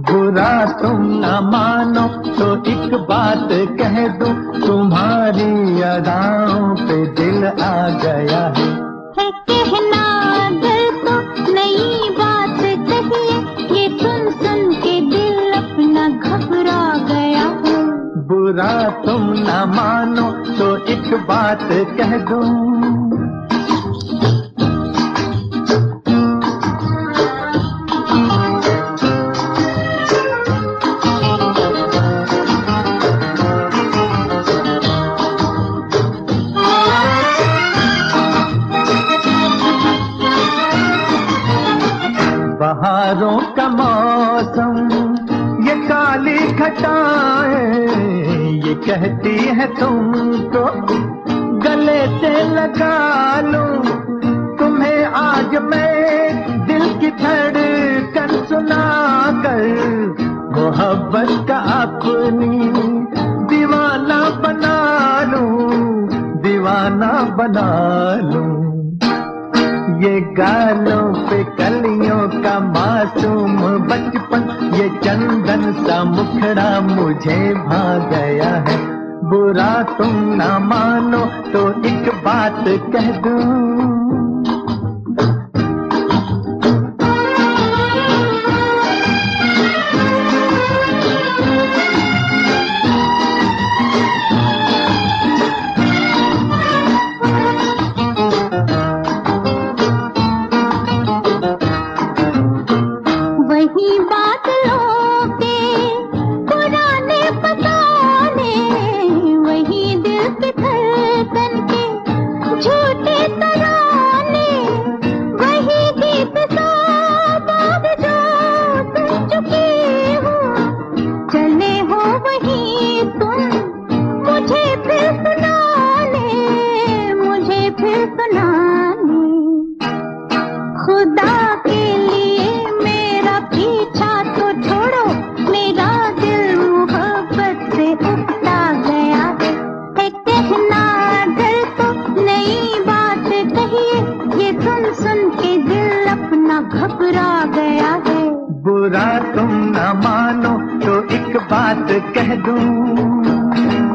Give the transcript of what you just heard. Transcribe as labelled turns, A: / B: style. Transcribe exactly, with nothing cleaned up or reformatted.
A: बुरा तुम न मानो तो एक बात कह दूं, तुम्हारी अदाओं पे दिल आ गया है।
B: है कहना दिल तो नई बात कहिए, ये सुन सुन के दिल अपना घबरा गया है।
A: बुरा तुम न मानो तो एक बात कह दूं, बहारों का मौसम ये काली घटाएं, ये कहती है तुमको गले से लगा लूं, तुम्हें आज मैं दिल की धड़कन सुना कर, मोहब्बत का अपनी दीवाना बना लूं, दीवाना बना लूं। ये गालों पे कलियों का मासूम बचपन, ये चंदन सा मुखड़ा मुझे भा गया है। बुरा तुम ना मानो तो एक बात कह दूं,
B: वही बादलों के पुराने फसाने, वही दिल पे धड़कन के झूठे तराने, वही गीत सब अब जो सुन चुके हो, चले हो वही तुम मुझे फिर सुनाने, मुझे फिर सुनाने। खुदा के लिए मेरा पीछा तो छोड़ो, मेरा दिल मोहब्बत से उकता गया है। है कहना दिल तो नई बात कहिए, ये सुन सुन के दिल अपना घबरा गया है।
A: बुरा तुम ना मानो तो एक बात कह दूं,